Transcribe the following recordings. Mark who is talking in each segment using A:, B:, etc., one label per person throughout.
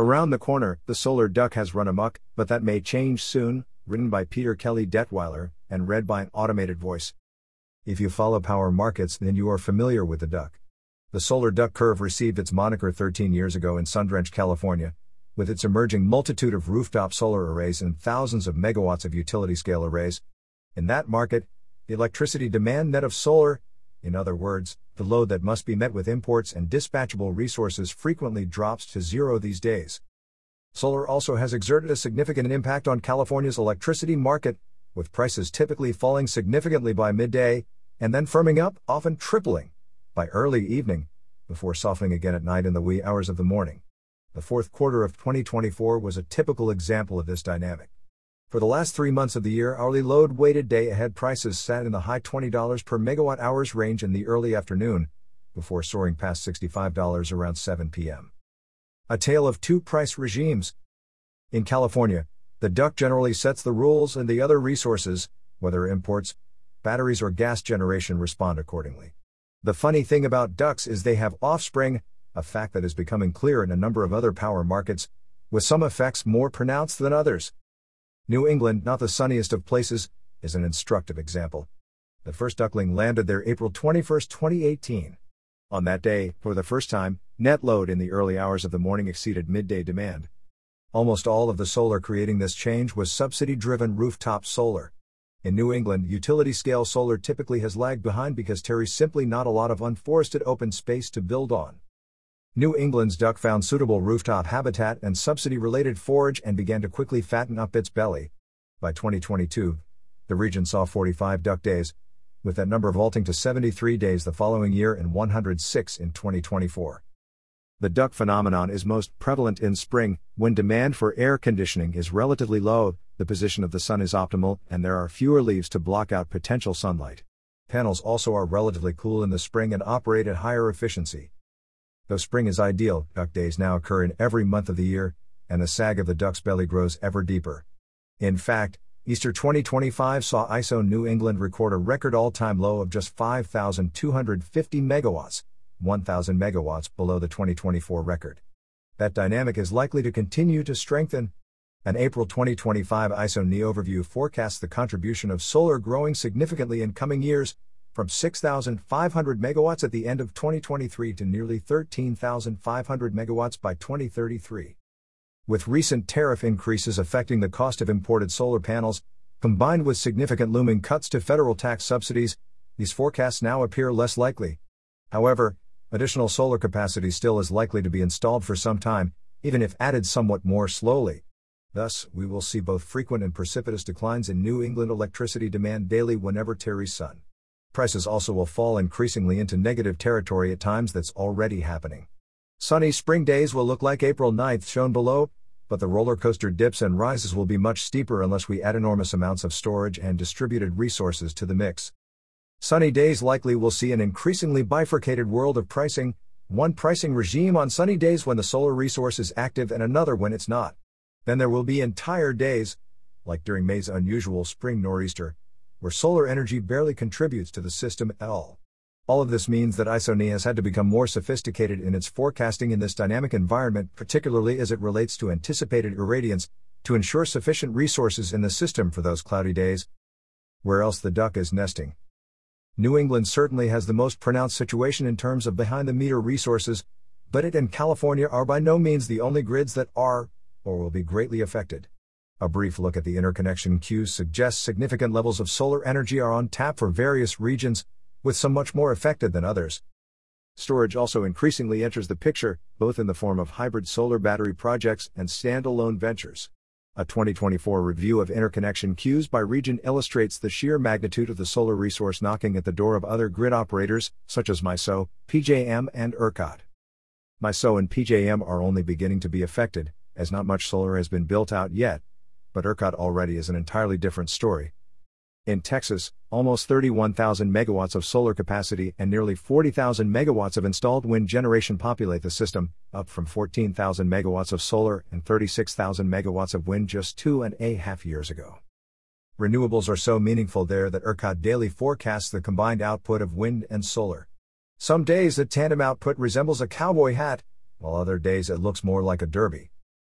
A: Around the corner, the solar duck has run amok, but that may change soon. Written by Peter Kelly Detweiler, and read by an automated voice. If you follow power markets, then you are familiar with the duck. The solar duck curve received its moniker 13 years ago in sun-drenched California, with its emerging multitude of rooftop solar arrays and thousands of megawatts of utility-scale arrays. In that market, the electricity demand net of solar, in other words, the load that must be met with imports and dispatchable resources, frequently drops to zero these days. Solar also has exerted a significant impact on California's electricity market, with prices typically falling significantly by midday, and then firming up, often tripling, by early evening, before softening again at night in the wee hours of the morning. The fourth quarter of 2024 was a typical example of this dynamic. For the last 3 months of the year, hourly load-weighted day-ahead prices sat in the high $20 per megawatt-hours range in the early afternoon, before soaring past $65 around 7 p.m. A tale of two price regimes. In California, the duck generally sets the rules, and the other resources, whether imports, batteries or gas generation, respond accordingly. The funny thing about ducks is they have offspring, a fact that is becoming clear in a number of other power markets, with some effects more pronounced than others. New England, not the sunniest of places, is an instructive example. The first duckling landed there April 21, 2018. On that day, for the first time, net load in the early hours of the morning exceeded midday demand. Almost all of the solar creating this change was subsidy-driven rooftop solar. In New England, utility-scale solar typically has lagged behind because there is simply not a lot of unforested open space to build on. New England's duck found suitable rooftop habitat and subsidy-related forage and began to quickly fatten up its belly. By 2022, the region saw 45 duck days, with that number vaulting to 73 days the following year and 106 in 2024. The duck phenomenon is most prevalent in spring, when demand for air conditioning is relatively low, the position of the sun is optimal, and there are fewer leaves to block out potential sunlight. Panels also are relatively cool in the spring and operate at higher efficiency. Though spring is ideal, duck days now occur in every month of the year, and the sag of the duck's belly grows ever deeper. In fact, Easter 2025 saw ISO New England record a record all-time low of just 5,250 megawatts, 1,000 megawatts below the 2024 record. That dynamic is likely to continue to strengthen. An April 2025 ISO NE overview forecasts the contribution of solar growing significantly in coming years, from 6,500 megawatts at the end of 2023 to nearly 13,500 megawatts by 2033. With recent tariff increases affecting the cost of imported solar panels, combined with significant looming cuts to federal tax subsidies, these forecasts now appear less likely. However, additional solar capacity still is likely to be installed for some time, even if added somewhat more slowly. Thus, we will see both frequent and precipitous declines in New England electricity demand daily whenever there is sun. Prices also will fall increasingly into negative territory at times. That's already happening. Sunny spring days will look like April 9th shown below, but the roller coaster dips and rises will be much steeper unless we add enormous amounts of storage and distributed resources to the mix. Sunny days likely will see an increasingly bifurcated world of pricing, one pricing regime on sunny days when the solar resource is active and another when it's not. Then there will be entire days, like during May's unusual spring nor'easter, where solar energy barely contributes to the system at all. All of this means that ISO NE has had to become more sophisticated in its forecasting in this dynamic environment, particularly as it relates to anticipated irradiance, to ensure sufficient resources in the system for those cloudy days. Where else the duck is nesting? New England certainly has the most pronounced situation in terms of behind-the-meter resources, but it and California are by no means the only grids that are, or will be greatly affected. A brief look at the interconnection queues suggests significant levels of solar energy are on tap for various regions, with some much more affected than others. Storage also increasingly enters the picture, both in the form of hybrid solar battery projects and standalone ventures. A 2024 review of interconnection queues by region illustrates the sheer magnitude of the solar resource knocking at the door of other grid operators, such as MISO, PJM, and ERCOT. MISO and PJM are only beginning to be affected, as not much solar has been built out yet, but ERCOT already is an entirely different story. In Texas, almost 31,000 megawatts of solar capacity and nearly 40,000 megawatts of installed wind generation populate the system, up from 14,000 megawatts of solar and 36,000 megawatts of wind just 2.5 years ago. Renewables are so meaningful there that ERCOT daily forecasts the combined output of wind and solar. Some days the tandem output resembles a cowboy hat, while other days it looks more like a derby.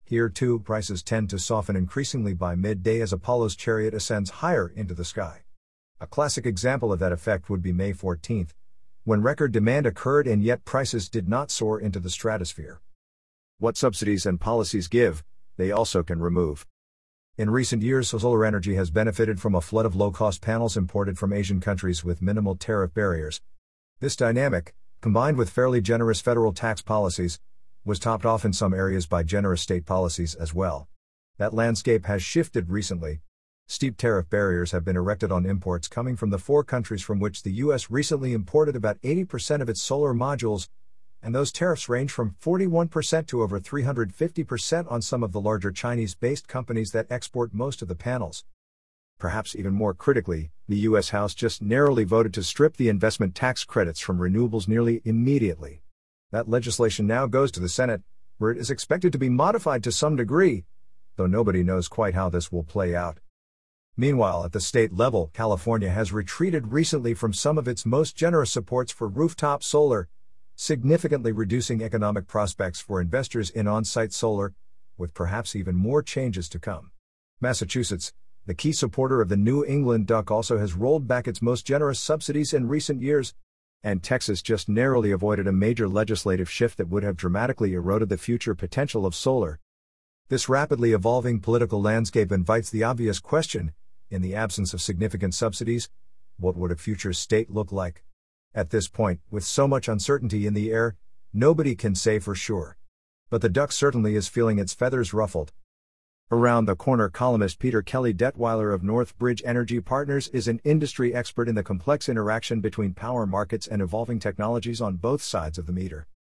A: Here too, prices tend to soften increasingly by midday as Apollo's chariot ascends higher into the sky. A classic example of that effect would be May 14th, when record demand occurred and yet prices did not soar into the stratosphere. What subsidies and policies give, they also can remove. In recent years, solar energy has benefited from a flood of low-cost panels imported from Asian countries with minimal tariff barriers. This dynamic, combined with fairly generous federal tax policies, was topped off in some areas by generous state policies as well. That landscape has shifted recently. Steep tariff barriers have been erected on imports coming from the 4 countries from which the U.S. recently imported about 80% of its solar modules, and those tariffs range from 41% to over 350% on some of the larger Chinese-based companies that export most of the panels. Perhaps even more critically, the U.S. House just narrowly voted to strip the investment tax credits from renewables nearly immediately. That legislation now goes to the Senate, where it is expected to be modified to some degree, though nobody knows quite how this will play out. Meanwhile, at the state level, California has retreated recently from some of its most generous supports for rooftop solar, significantly reducing economic prospects for investors in on-site solar, with perhaps even more changes to come. Massachusetts, the key supporter of the New England Duck, also has rolled back its most generous subsidies in recent years, and Texas just narrowly avoided a major legislative shift that would have dramatically eroded the future potential of solar. This rapidly evolving political landscape invites the obvious question: in the absence of significant subsidies, what would a future state look like? At this point, with so much uncertainty in the air, nobody can say for sure. But the duck certainly is feeling its feathers ruffled. Around the corner columnist Peter Kelly Detweiler of Northbridge Energy Partners is an industry expert in the complex interaction between power markets and evolving technologies on both sides of the meter.